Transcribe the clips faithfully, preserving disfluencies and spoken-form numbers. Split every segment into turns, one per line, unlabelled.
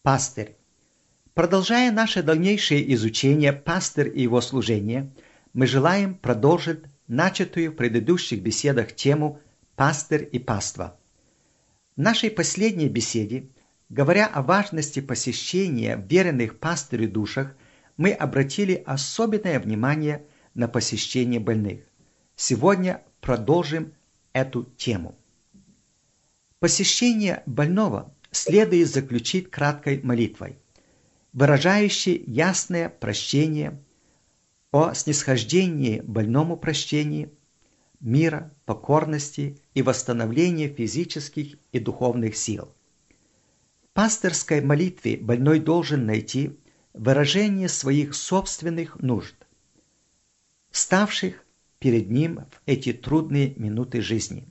Пастырь. Продолжая наше дальнейшее изучение пастырь и его служение, мы желаем продолжить начатую в предыдущих беседах тему «Пастырь и паства». В нашей последней беседе, говоря о важности посещения веренных пастырю душах, мы обратили особенное внимание на посещение больных. Сегодня продолжим эту тему. Посещение больного следует заключить краткой молитвой, выражающей ясное прощение, о снисхождении больному прощении, мира, покорности и восстановления физических и духовных сил. В пастырской молитве больной должен найти выражение своих собственных нужд, ставших перед ним в эти трудные минуты жизни.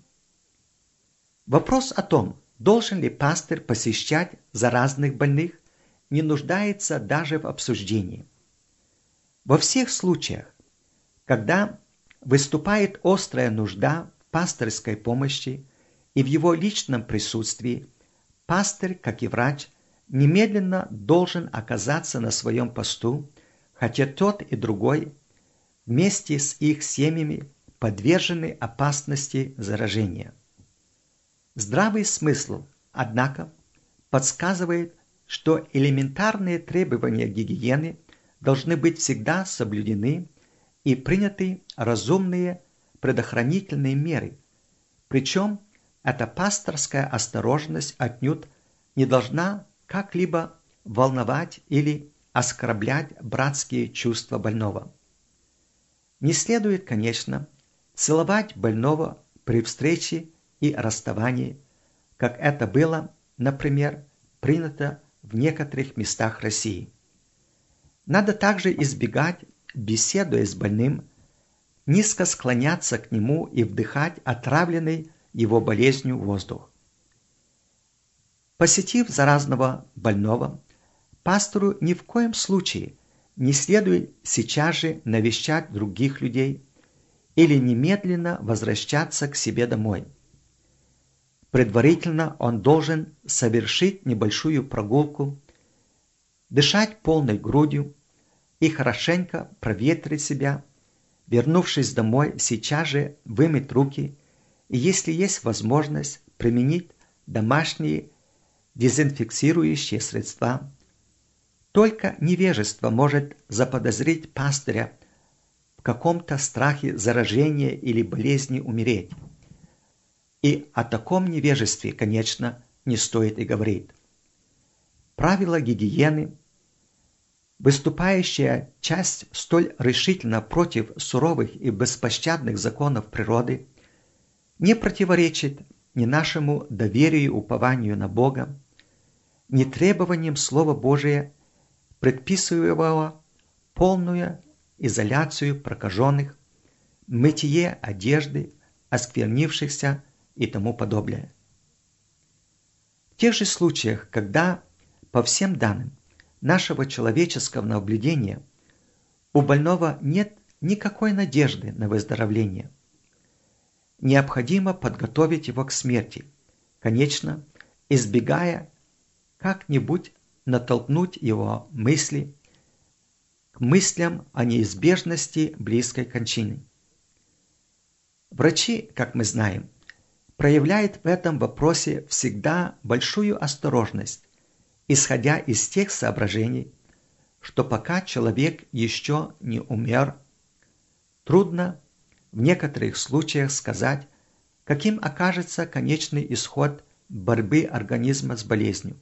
Вопрос о том, должен ли пастырь посещать заразных больных, не нуждается даже в обсуждении. Во всех случаях, когда выступает острая нужда в пастырской помощи и в его личном присутствии, пастырь, как и врач, немедленно должен оказаться на своем посту, хотя тот и другой вместе с их семьями подвержены опасности заражения. Здравый смысл, однако, подсказывает, что элементарные требования гигиены должны быть всегда соблюдены и приняты разумные предохранительные меры, причем эта пасторская осторожность отнюдь не должна как-либо волновать или оскорблять братские чувства больного. Не следует, конечно, целовать больного при встрече и расставании, как это было, например, принято в некоторых местах России. Надо также избегать, беседуя с больным, низко склоняться к нему и вдыхать отравленный его болезнью воздух. Посетив заразного больного, пастору ни в коем случае не следует сейчас же навещать других людей или немедленно возвращаться к себе домой. Предварительно он должен совершить небольшую прогулку, дышать полной грудью и хорошенько проветрить себя, вернувшись домой, сейчас же вымыть руки и, если есть возможность, применить домашние дезинфицирующие средства. Только невежество может заподозрить пастыря в каком-то страхе заражения или болезни умереть. И о таком невежестве, конечно, не стоит и говорить. Правила гигиены, выступающая часть столь решительно против суровых и беспощадных законов природы, не противоречит ни нашему доверию и упованию на Бога, ни требованиям Слова Божия, предписываемого полную изоляцию прокаженных, мытье одежды, осквернившихся и тому подобное. В тех же случаях, когда, по всем данным нашего человеческого наблюдения, у больного нет никакой надежды на выздоровление, необходимо подготовить его к смерти, конечно, избегая как-нибудь натолкнуть его мысли к мыслям о неизбежности близкой кончины. Врачи, как мы знаем, проявляют в этом вопросе всегда большую осторожность, исходя из тех соображений, что пока человек еще не умер, трудно в некоторых случаях сказать, каким окажется конечный исход борьбы организма с болезнью.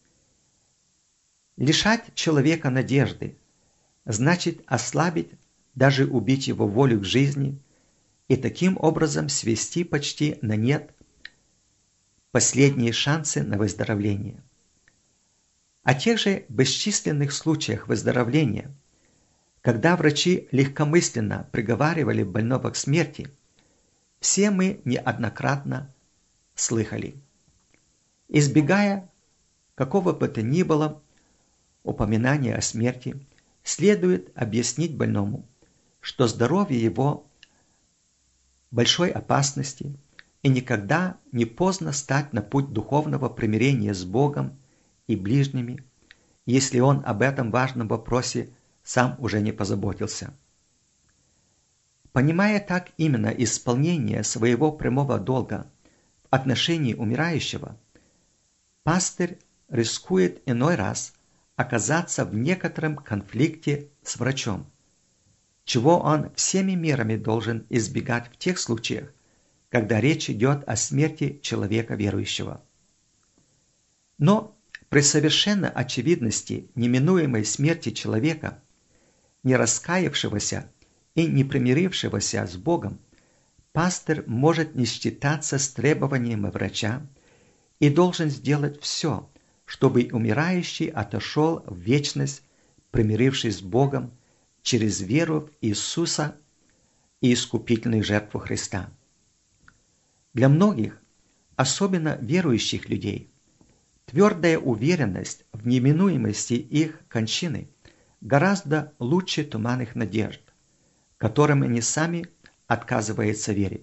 Лишать человека надежды значит ослабить, даже убить его волю к жизни и таким образом свести почти на нет последние шансы на выздоровление. О тех же бесчисленных случаях выздоровления, когда врачи легкомысленно приговаривали больного к смерти, все мы неоднократно слыхали. Избегая какого бы то ни было упоминания о смерти, следует объяснить больному, что здоровье его в большой опасности и никогда не поздно стать на путь духовного примирения с Богом и ближними, если он об этом важном вопросе сам уже не позаботился. Понимая так именно исполнение своего прямого долга в отношении умирающего, пастырь рискует иной раз оказаться в некотором конфликте с врачом, чего он всеми мерами должен избегать в тех случаях, когда речь идет о смерти человека верующего. Но при совершенной очевидности неминуемой смерти человека, не раскаявшегося и не примирившегося с Богом, пастырь может не считаться с требованиями врача и должен сделать все, чтобы умирающий отошел в вечность, примирившись с Богом через веру в Иисуса и искупительную жертву Христа. Для многих, особенно верующих людей, твердая уверенность в неминуемости их кончины гораздо лучше туманных надежд, которым они сами отказываются верить.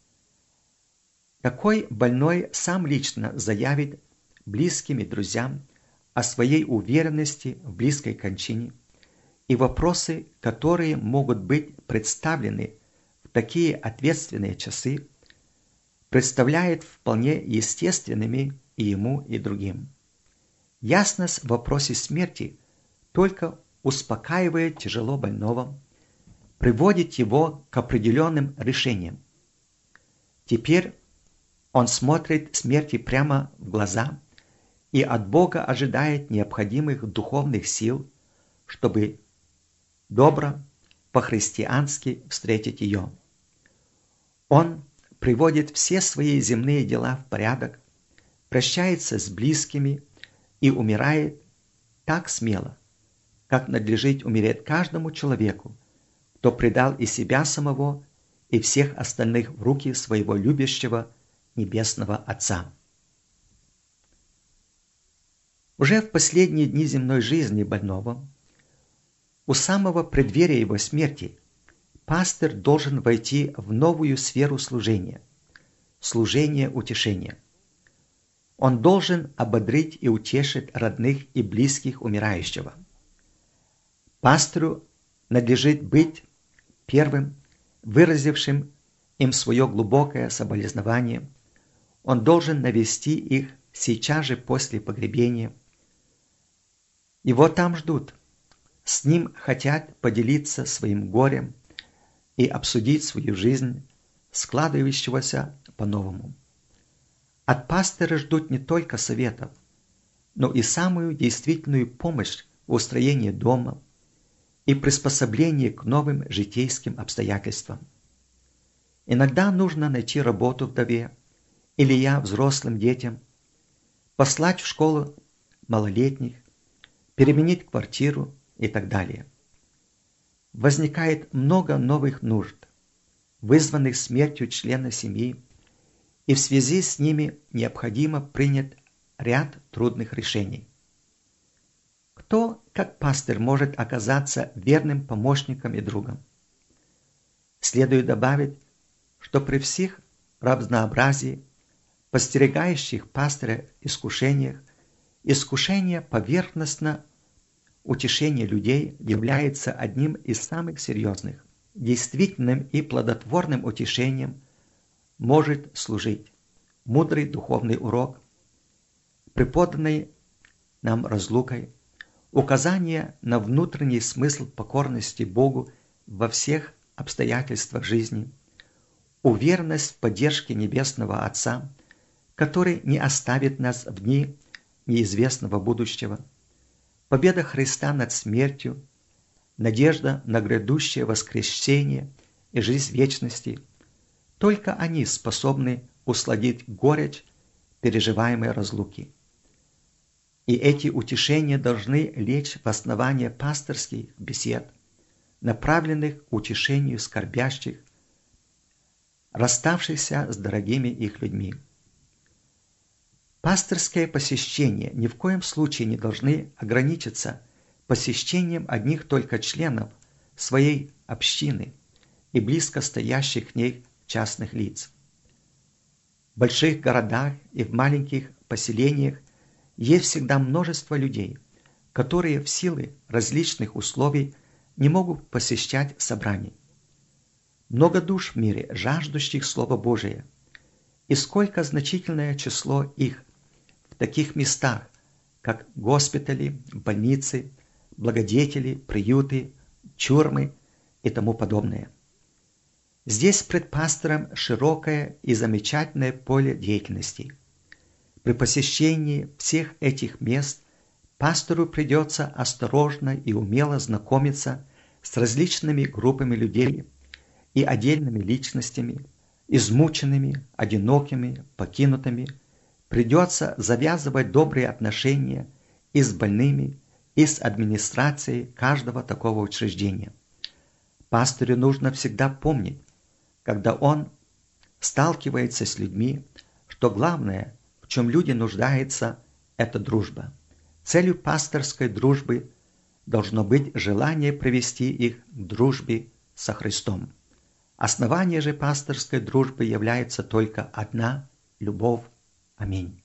Такой больной сам лично заявит близким и друзьям о своей уверенности в близкой кончине, и вопросы, которые могут быть представлены в такие ответственные часы, представляет вполне естественными и ему, и другим. Ясность в вопросе смерти только успокаивает тяжело больного, приводит его к определенным решениям. Теперь он смотрит смерти прямо в глаза и от Бога ожидает необходимых духовных сил, чтобы добро, по-христиански встретить ее. Он приводит все свои земные дела в порядок, прощается с близкими и умирает так смело, как надлежит умереть каждому человеку, кто предал и себя самого, и всех остальных в руки своего любящего Небесного Отца. Уже в последние дни земной жизни больного, у самого преддверия его смерти, пастырь должен войти в новую сферу служения – служение утешения. Он должен ободрить и утешить родных и близких умирающего. Пастырю надлежит быть первым, выразившим им свое глубокое соболезнование. Он должен навести их сейчас же после погребения. Его там ждут. С ним хотят поделиться своим горем и обсудить свою жизнь, складывающегося по-новому. От пастыря ждут не только советов, но и самую действительную помощь в устроении дома и приспособлении к новым житейским обстоятельствам. Иногда нужно найти работу вдове или я взрослым детям, послать в школу малолетних, переменить квартиру и так далее. Возникает много новых нужд, вызванных смертью члена семьи, и в связи с ними необходимо принять ряд трудных решений. Кто, как пастырь, может оказаться верным помощником и другом? Следует добавить, что при всех разнообразии постерегающих пастыря искушениях, искушение поверхностно утешение людей является одним из самых серьезных. Действительным и плодотворным утешением может служить мудрый духовный урок, преподанный нам разлукой, указание на внутренний смысл покорности Богу во всех обстоятельствах жизни, уверенность в поддержке Небесного Отца, который не оставит нас в дни неизвестного будущего, победа Христа над смертью, надежда на грядущее воскресение и жизнь вечности. Только они способны усладить горечь переживаемой разлуки. И эти утешения должны лечь в основание пасторских бесед, направленных к утешению скорбящих, расставшихся с дорогими их людьми. Пасторское посещение ни в коем случае не должны ограничиться посещением одних только членов своей общины и близко стоящих к ней частных лиц. В больших городах и в маленьких поселениях есть всегда множество людей, которые в силу различных условий не могут посещать собраний. Много душ в мире, жаждущих Слова Божия, и сколько значительное число их в таких местах, как госпитали, больницы, благодетели, приюты, тюрьмы и тому подобное. Здесь пред пастором широкое и замечательное поле деятельности. При посещении всех этих мест пастору придется осторожно и умело знакомиться с различными группами людей и отдельными личностями, измученными, одинокими, покинутыми. Придется завязывать добрые отношения и с больными, и с администрацией каждого такого учреждения. Пастору нужно всегда помнить, когда он сталкивается с людьми, что главное, в чем люди нуждаются, это дружба. Целью пасторской дружбы должно быть желание привести их к дружбе со Христом. Основание же пасторской дружбы является только одна – любовь. Аминь.